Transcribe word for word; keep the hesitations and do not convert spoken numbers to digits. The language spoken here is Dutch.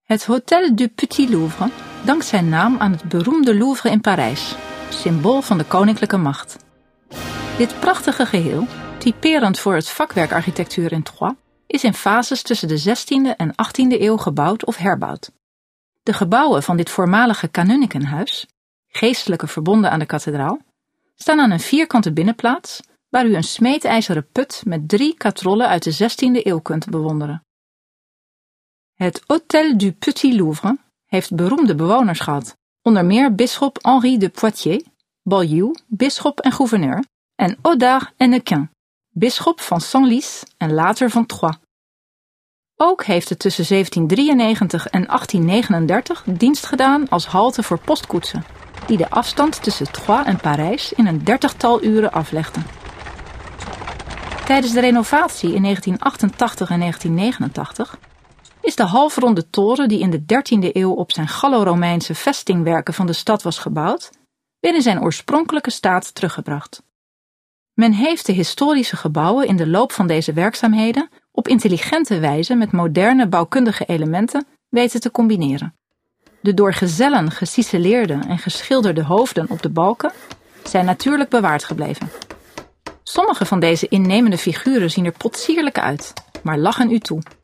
Het Hôtel du Petit Louvre dankt zijn naam aan het beroemde Louvre in Parijs, symbool van de koninklijke macht. Dit prachtige geheel, typerend voor het vakwerkarchitectuur in Troyes, is in fases tussen de zestiende en achttiende eeuw gebouwd of herbouwd. De gebouwen van dit voormalige kanunnikenhuis, geestelijke verbonden aan de kathedraal, staan aan een vierkante binnenplaats waar u een smeedijzeren put met drie katrollen uit de zestiende eeuw kunt bewonderen. Het Hôtel du Petit Louvre heeft beroemde bewoners gehad, onder meer bisschop Henri de Poitiers, Baljuw, bisschop en gouverneur, en Oddard Hennequin, bisschop van Senlis en later van Troyes. Ook heeft het tussen zeventien drieënnegentig en achttien negenendertig dienst gedaan als halte voor postkoetsen, die de afstand tussen Troyes en Parijs in een dertigtal uren aflegden. Tijdens de renovatie in negentien achtentachtig en negentien negenentachtig is de halfronde toren die in de dertiende eeuw op zijn Gallo-Romeinse vestingwerken van de stad was gebouwd, weer in zijn oorspronkelijke staat teruggebracht. Men heeft de historische gebouwen in de loop van deze werkzaamheden op intelligente wijze met moderne bouwkundige elementen weten te combineren. De door gezellen geciceleerde en geschilderde hoofden op de balken zijn natuurlijk bewaard gebleven. Sommige van deze innemende figuren zien er potsierlijk uit, maar lachen u toe.